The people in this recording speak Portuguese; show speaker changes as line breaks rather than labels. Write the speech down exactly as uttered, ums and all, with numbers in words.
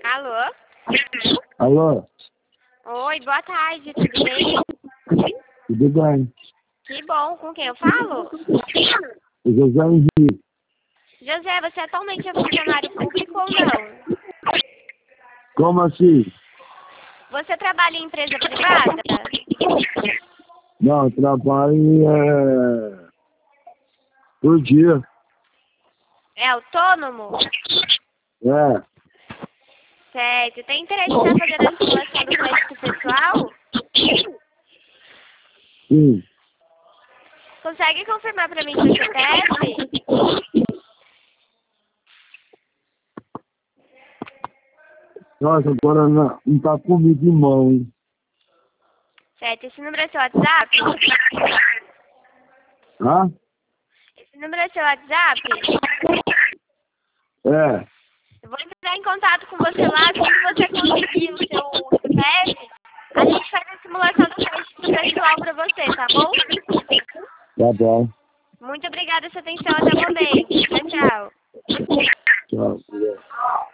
Alô?
Alô?
Oi, boa tarde, tudo bem?
Tudo bem?
Que bom, com quem eu falo?
José Henrique.
José, você atualmente é funcionário público ou não?
Como assim?
Você trabalha em empresa privada?
Não, eu trabalho é... por dia.
É autônomo?
É,
Certo. Tem interesse em estar fazendo a simulação do crédito pessoal?
sim.
Consegue confirmar para mim seu C P F?
Nossa, agora não, não tá comigo em mão, hein?
Certo. Esse número é seu WhatsApp?
Hã?
Esse número é seu WhatsApp?
É,
Eu vou entrar em contato com você lá, assim que você conseguir o seu C P F, a gente faz a simulação do crédito pessoal para você, tá bom?
tá bom.
Muito obrigada pela sua atenção, até o momento.